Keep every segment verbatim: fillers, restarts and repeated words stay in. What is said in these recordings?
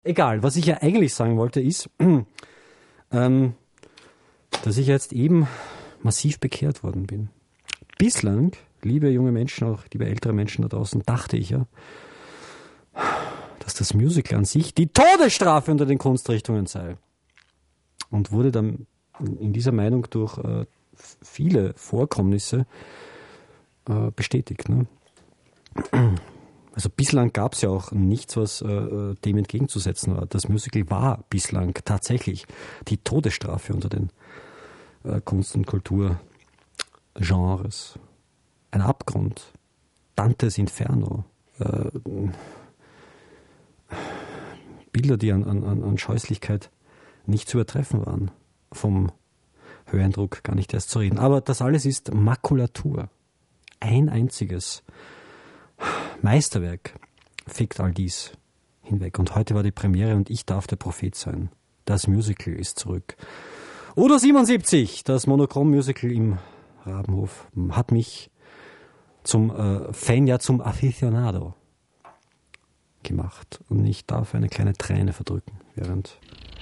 Egal, was ich ja eigentlich sagen wollte ist, ähm, dass ich jetzt eben massiv bekehrt worden bin. Bislang, liebe junge Menschen, auch liebe ältere Menschen da draußen, dachte ich ja, dass das Musical an sich die Todesstrafe unter den Kunstrichtungen sei. Und wurde dann in dieser Meinung durch äh, viele Vorkommnisse äh, bestätigt. Ne? Also bislang gab es ja auch nichts, was äh, dem entgegenzusetzen war. Das Musical war bislang tatsächlich die Todesstrafe unter den äh, Kunst- und Kulturgenres. Ein Abgrund. Dantes Inferno. Äh, Bilder, die an, an, an Scheußlichkeit nicht zu übertreffen waren. Vom Höreindruck gar nicht erst zu reden. Aber das alles ist Makulatur. Ein einziges Meisterwerk fegt all dies hinweg. Und heute war die Premiere und ich darf der Prophet sein. Das Musical ist zurück. Udo siebenundsiebzig, das Monochrom-Musical im Rabenhof, hat mich zum äh, Fan, ja zum Aficionado gemacht. Und ich darf eine kleine Träne verdrücken, während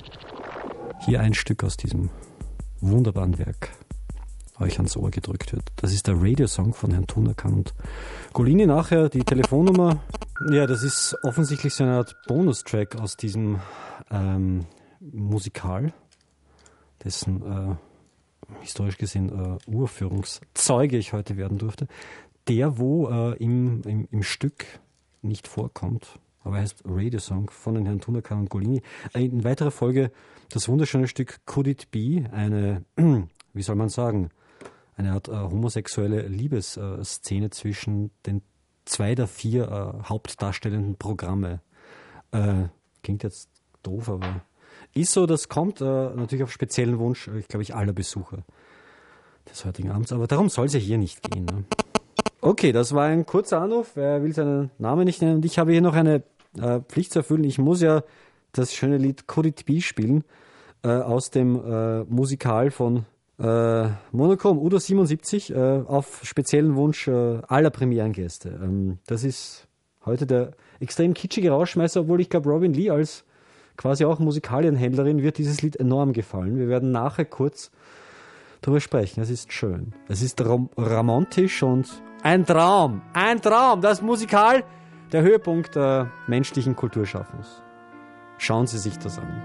hier ein Stück aus diesem wunderbaren Werk euch ans Ohr gedrückt wird. Das ist der Radiosong von Herrn Tunakan und Golini. Nachher die Telefonnummer. Ja, das ist offensichtlich so eine Art Bonustrack aus diesem ähm, Musikal, dessen äh, historisch gesehen äh, Uraufführungszeuge ich heute werden durfte. Der, wo äh, im, im, im Stück nicht vorkommt, aber er heißt Radiosong von den Herrn Tunakan und Golini. In weiterer Folge das wunderschöne Stück Could It Be, eine, wie soll man sagen, eine Art äh, homosexuelle Liebesszene äh, zwischen den zwei der vier äh, hauptdarstellenden Programme. Äh, klingt jetzt doof, aber ist so, das kommt äh, natürlich auf speziellen Wunsch, ich glaube ich, aller Besucher des heutigen Abends. Aber darum soll es ja hier nicht gehen. Ne? Okay, das war ein kurzer Anruf. Wer will seinen Namen nicht nennen? Und ich habe hier noch eine äh, Pflicht zu erfüllen. Ich muss ja das schöne Lied Could It Be spielen äh, aus dem äh, Musikal von Äh, Monochrom, Udo siebenundsiebzig, äh, auf speziellen Wunsch äh, aller Premierengäste. Ähm, das ist heute der extrem kitschige Rausschmeißer, obwohl ich glaube, Robin Lee als quasi auch Musikalienhändlerin wird dieses Lied enorm gefallen. Wir werden nachher kurz darüber sprechen. Es ist schön. Es ist rom- romantisch und ein Traum. Ein Traum. Das Musikal, der Höhepunkt äh, menschlichen Kulturschaffens. Schauen Sie sich das an.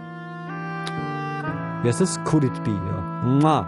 Wie heißt das? Could It Be, ja. Mua.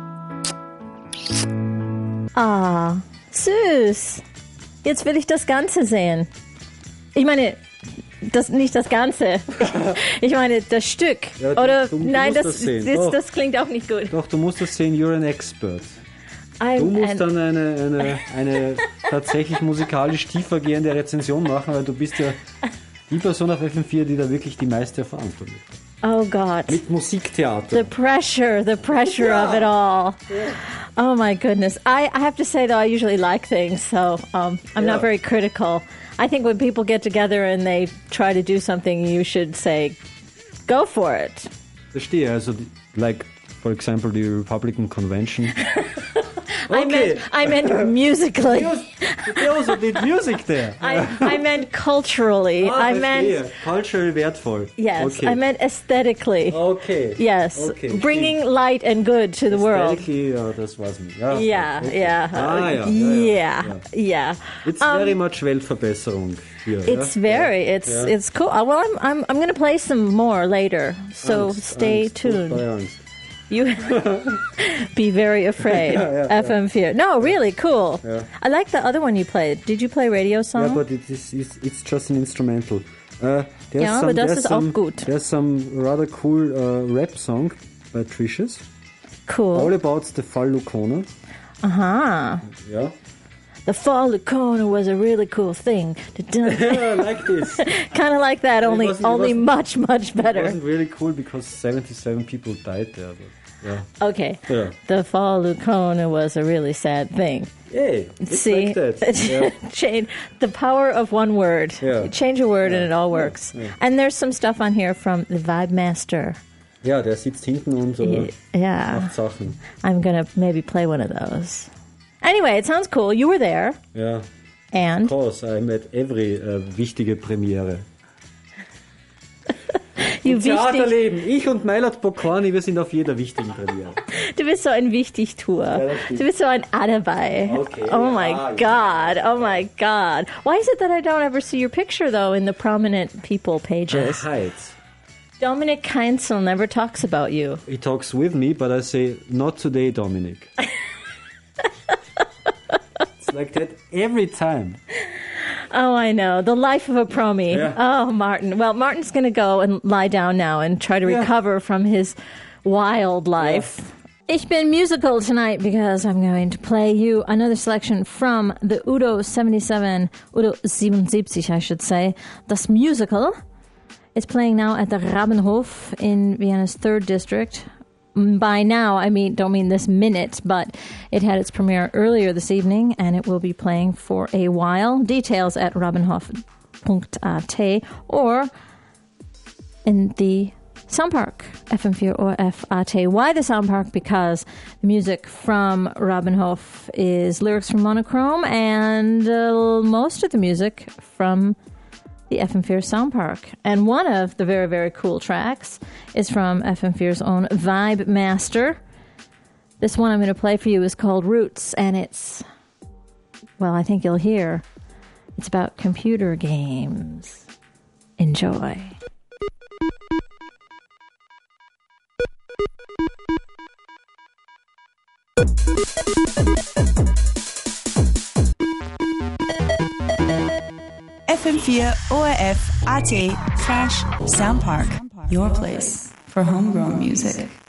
Ah, süß. Jetzt will ich das Ganze sehen. Ich meine, das nicht das Ganze. Ich meine, das Stück. Ja, du, Oder du, du nein, das, das, sehen. das, das klingt auch nicht gut. Doch, du musst das sehen, you're an expert. I'm du musst an dann eine, eine, eine tatsächlich musikalisch tiefergehende Rezension machen, weil du bist ja die Person auf F M vier, die da wirklich die meiste Erfahrung hat. Oh God. Mit Musiktheater. The pressure, the pressure yeah. of it all. Yeah. Oh my goodness. I, I have to say though, I usually like things, so um, I'm yeah. not very critical. I think when people get together and they try to do something, you should say, go for it. Verstehe, also like, for example, the Republican Convention. I meant, I meant musically. They also did music there. I, I meant culturally. Ah, I meant culturally wertful. Yes, okay. I meant aesthetically. Okay. Yes, okay. bringing light and good to the world. Aesthetically, ja, das war's nicht. Ja, Yeah, okay. yeah, Ah, ja, ja, yeah, ja. yeah. It's Um, very much Weltverbesserung hier. It's ja? very, it's Ja. it's cool. Uh, Well, I'm I'm I'm gonna play some more later, so Angst, stay Angst, tuned. furchtbare Angst. You be very afraid. Yeah, yeah, F M Fear. No, really cool. Yeah. I like the other one you played. Did you play Radio Song? Yeah, but it is, it's, it's just an instrumental. Uh, there's Ja, some, aber das there's ist auch some, gut. There's some rather cool uh, rap song by Tricious. Cool. All about the Fall Lucona. Uh-huh. Yeah. The Fall Lucona was a really cool thing. Yeah, I like this. Kind of like that, only wasn't- it only wasn't- much, much It better. wasn't really cool because seventy-seven people died there. But yeah. Okay. Yeah. The Fall Lucona was a really sad thing. Hey, it's See, like that. Yeah. change the power of one word. Yeah. You change a word Yeah. and it all works. Yeah. And there's some stuff on here from the Vibe Master. Ja, der sitzt hinten und uh, Yeah. macht Sachen. I'm gonna maybe play one of those. Anyway, it sounds cool. You were there. Ja, And of course, I met every uh, wichtige Premiere. You Theaterleben. Ich und Meilert Pokorny, wir sind auf jeder wichtigen Premiere. Du bist so ein Wichtigtour. Ja, du bist so ein Alibi. Okay. Oh my ah, God. Oh my God. Why is it that I don't ever see your picture, though, in the prominent people pages? Hide. Dominic Keinzel never talks about you. He talks with me, but I say, not today, Dominic. It's like that every time. Oh, I know. The life of a promie. Yeah. Oh, Martin. Well, Martin's going to go and lie down now and try to Yeah. recover from his wild life. Yeah. Ich bin musical tonight because I'm going to play you another selection from the Udo seventy-seven, Udo siebenundsiebzig, I should say. Das Musical is playing now at the Rabenhof in Vienna's third district. By now, I mean, don't mean this minute, but it had its premiere earlier this evening, and it will be playing for a while. Details at rabenhof dot a t or in the Soundpark, F M four O F A T. Why the Soundpark? Because the music from Rabenhof is lyrics from Monochrome, and uh, most of the music from the F M four Soundpark. And one of the very, very cool tracks is from F M four's own Vibe Master. This one I'm going to play for you is called Roots, and it's, well, I think you'll hear, it's about computer games. Enjoy. F M four O R F A T slash Soundpark. Your place for homegrown music.